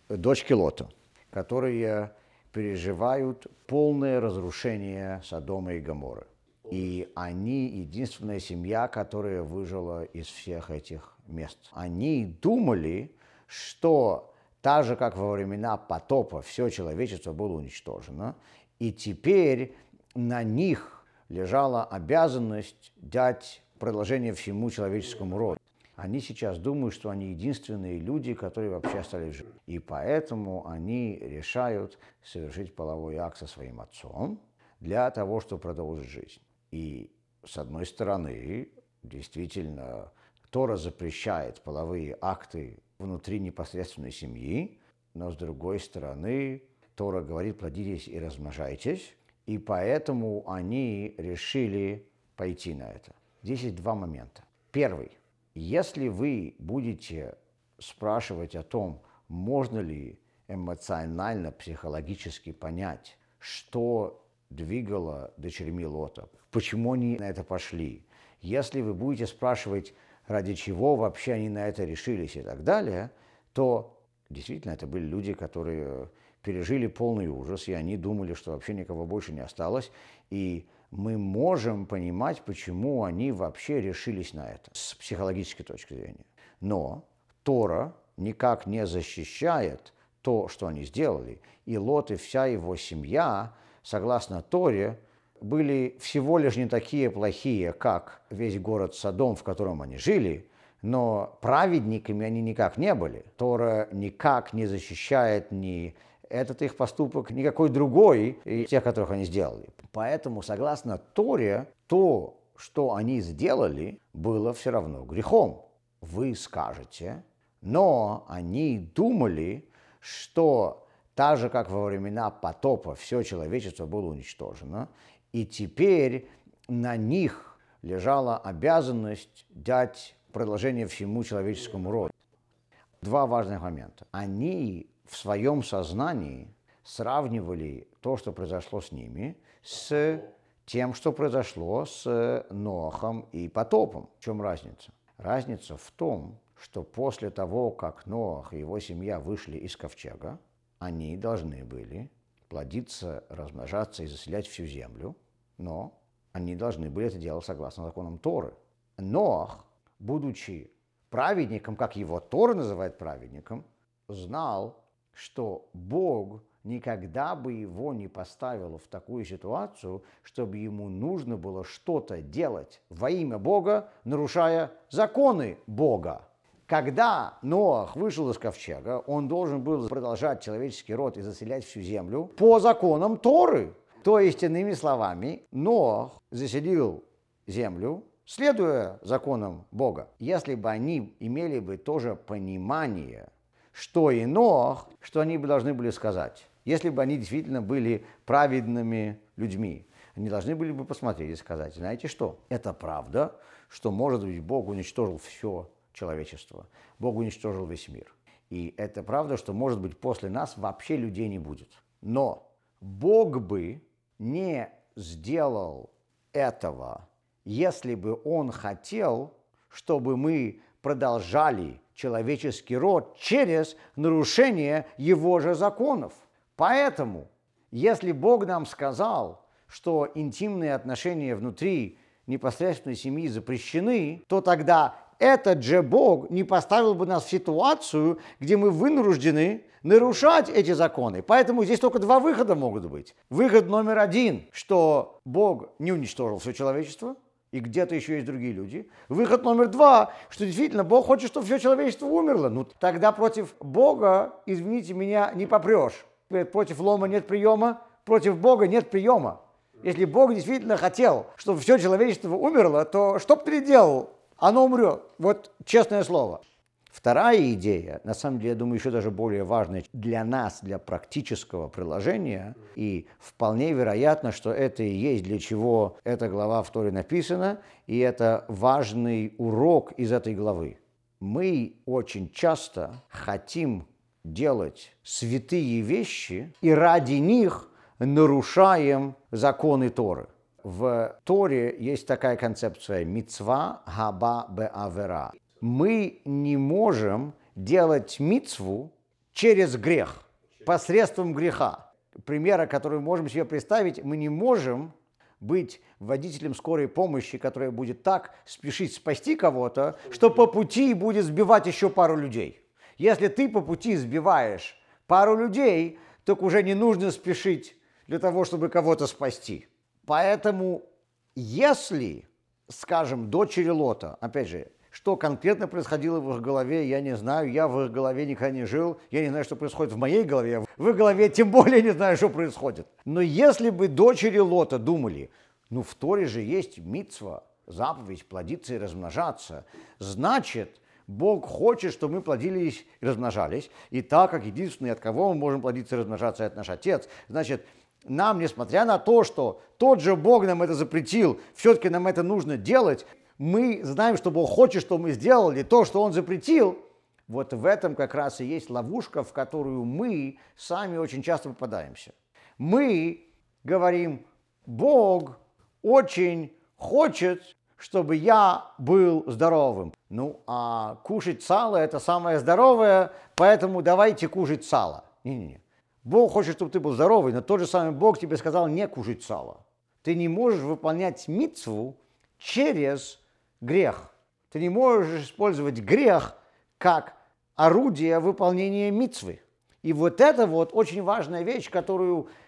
дочки Лота, которые переживают полное разрушение Содома и Гоморры. И они единственная семья, которая выжила из всех этих мест. Они думали, что так же, как во времена потопа, все человечество было уничтожено, и теперь на них лежала обязанность дать продолжение всему человеческому роду. Они сейчас думают, что они единственные люди, которые вообще остались живы. И поэтому они решают совершить половой акт со своим отцом для того, чтобы продолжить жизнь. И с одной стороны, действительно, Тора запрещает половые акты внутри непосредственной семьи, но с другой стороны, Тора говорит: плодитесь и размножайтесь, и поэтому они решили пойти на это. Здесь есть два момента. Первый. Если вы будете спрашивать о том, можно ли эмоционально, психологически понять, что двигало дочерьми Лота, почему они на это пошли, если вы будете спрашивать, ради чего вообще они на это решились и так далее, то действительно это были люди, которые пережили полный ужас, и они думали, что вообще никого больше не осталось, и мы можем понимать, почему они вообще решились на это с психологической точки зрения. Но Тора никак не защищает то, что они сделали. И Лот и вся его семья, согласно Торе, были всего лишь не такие плохие, как весь город Содом, в котором они жили, но праведниками они никак не были. Тора никак не защищает ни этот их поступок, никакой другой из тех, которых они сделали. Поэтому, согласно Торе, то, что они сделали, было все равно грехом. Вы скажете, но они думали, что так же, как во времена потопа, все человечество было уничтожено, и теперь на них лежала обязанность дать продолжение всему человеческому роду. Два важных момента. Они в своем сознании сравнивали то, что произошло с ними, с тем, что произошло с Ноахом и потопом. В чем разница? Разница в том, что после того, как Ноах и его семья вышли из ковчега, они должны были плодиться, размножаться и заселять всю землю, но они должны были это делать согласно законам Торы. Ноах, будучи праведником, как его Тора называет праведником, знал, что Бог никогда бы его не поставил в такую ситуацию, чтобы ему нужно было что-то делать во имя Бога, нарушая законы Бога. Когда Ноах вышел из ковчега, он должен был продолжать человеческий род и заселять всю землю по законам Торы. То есть, иными словами, Ноах заселил землю, следуя законам Бога. Если бы они имели бы то же понимание, что и Ноах, что они бы должны были сказать. Если бы они действительно были праведными людьми, они должны были бы посмотреть и сказать: знаете что, это правда, что, может быть, Бог уничтожил все человечество, Бог уничтожил весь мир. И это правда, что, может быть, после нас вообще людей не будет. Но Бог бы не сделал этого, если бы Он хотел, чтобы мы продолжали человеческий род через нарушение его же законов. Поэтому, если Бог нам сказал, что интимные отношения внутри непосредственной семьи запрещены, то тогда этот же Бог не поставил бы нас в ситуацию, где мы вынуждены нарушать эти законы. Поэтому здесь только два выхода могут быть. Выход номер один, что Бог не уничтожил все человечество, и где-то еще есть другие люди. Выход номер два, что действительно Бог хочет, чтобы все человечество умерло. Ну, тогда против Бога, извините меня, не попрешь. Против лома нет приема, против Бога нет приема. Если Бог действительно хотел, чтобы все человечество умерло, то что бы ты ни делал, оно умрет. Вот честное слово. Вторая идея, на самом деле, я думаю, еще даже более важная для нас, для практического приложения, и вполне вероятно, что это и есть для чего эта глава в Торе написана, и это важный урок из этой главы. Мы очень часто хотим делать святые вещи, и ради них нарушаем законы Торы. В Торе есть такая концепция мицва хаба беавера. Мы не можем делать мицву через грех, посредством греха. Примера, который мы можем себе представить, мы не можем быть водителем скорой помощи, которая будет так спешить спасти кого-то, что по пути будет сбивать еще пару людей. Если ты по пути сбиваешь пару людей, то уже не нужно спешить для того, чтобы кого-то спасти. Поэтому, если, скажем, дочери Лота, опять же, что конкретно происходило в их голове, я не знаю, я в их голове никогда не жил, я не знаю, что происходит в моей голове, в их голове тем более не знаю, что происходит. Но если бы дочери Лота думали, ну в Торе же есть мицва, заповедь плодиться и размножаться, значит, Бог хочет, чтобы мы плодились и размножались, и так как единственный, от кого мы можем плодиться и размножаться, это наш Отец, значит, нам, несмотря на то, что тот же Бог нам это запретил, все-таки нам это нужно делать, мы знаем, что Бог хочет, чтобы мы сделали то, что Он запретил. Вот в этом как раз и есть ловушка, в которую мы сами очень часто попадаемся. Мы говорим, Бог очень хочет, чтобы я был здоровым. Ну, а кушать сало – это самое здоровое, поэтому давайте кушать сало. Не-не-не. Бог хочет, чтобы ты был здоровый, но тот же самый Бог тебе сказал не кушать сало. Ты не можешь выполнять мицву через грех. Ты не можешь использовать грех как орудие выполнения мицвы. И вот это вот очень важная вещь, которую